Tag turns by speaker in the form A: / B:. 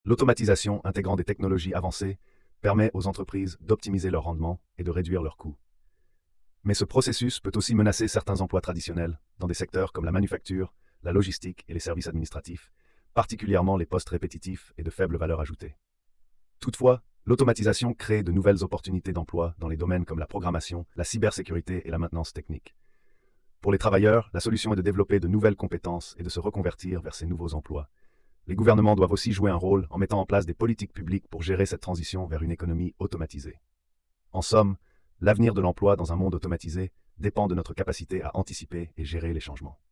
A: L'automatisation intégrant des technologies avancées permet aux entreprises d'optimiser leur rendement et de réduire leurs coûts. Mais ce processus peut aussi menacer certains emplois traditionnels dans des secteurs comme la manufacture, la logistique et les services administratifs, particulièrement les postes répétitifs et de faible valeur ajoutée. Toutefois, l'automatisation crée de nouvelles opportunités d'emploi dans les domaines comme la programmation, la cybersécurité et la maintenance technique. Pour les travailleurs, la solution est de développer de nouvelles compétences et de se reconvertir vers ces nouveaux emplois. Les gouvernements doivent aussi jouer un rôle en mettant en place des politiques publiques pour gérer cette transition vers une économie automatisée. En somme, l'avenir de l'emploi dans un monde automatisé dépend de notre capacité à anticiper et gérer les changements.